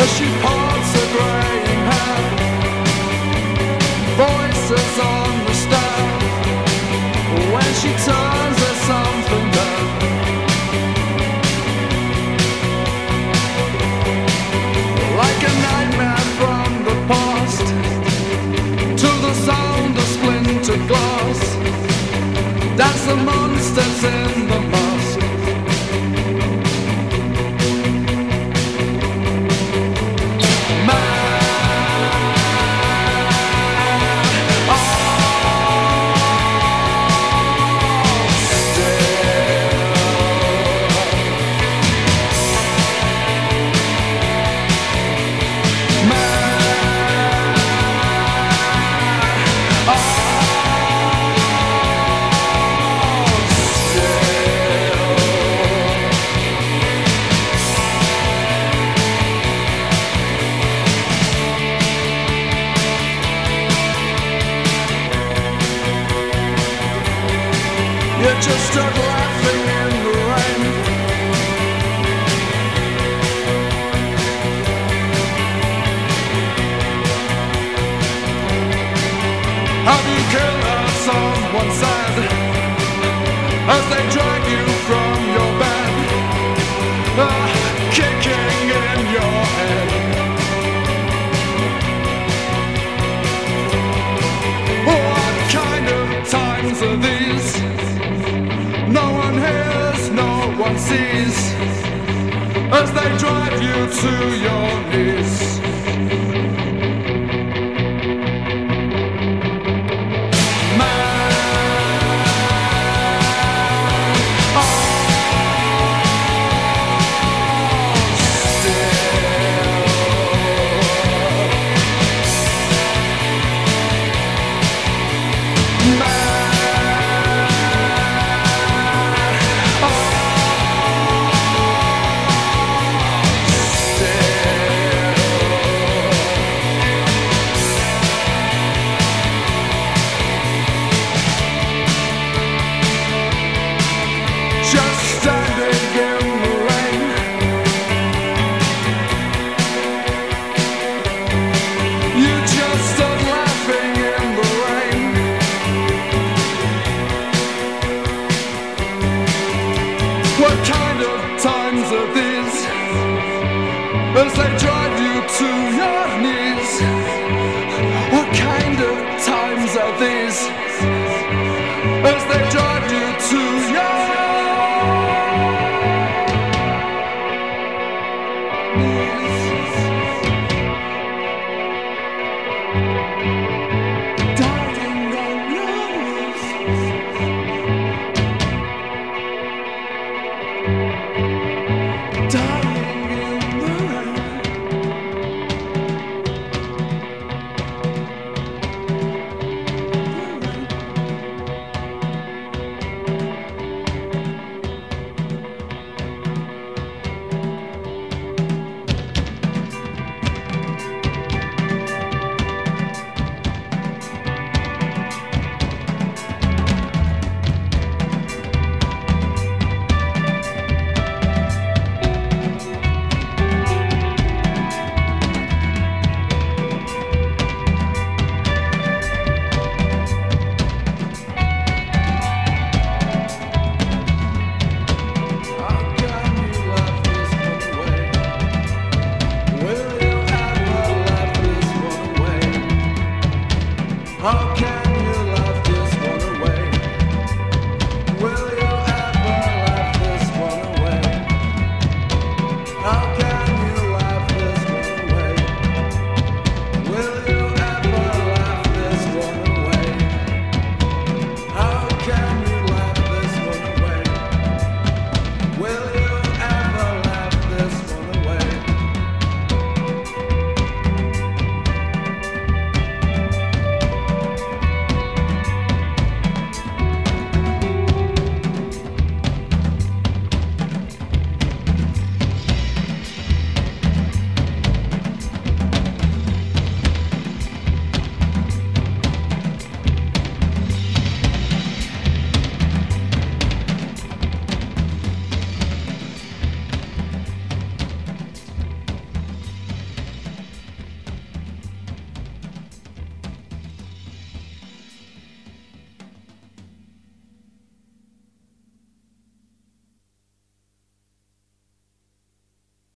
as she parts her graying hair. Voices on the stair. When she turns, there's something there. Like a nightmare from the past, to the sound of splintered glass. That's the monsters in the mask. You just start laughing in the rain. Have you killed her? Someone said, as they drag you from your bed, kicking in your head. What kind of times are these? No one hears, no one sees, as they drive you to your knees. Just standing in the rain. You just start laughing in the rain. What kind of times are these, as they drive you to your knees? What kind of times are these, as they drive you to your knees?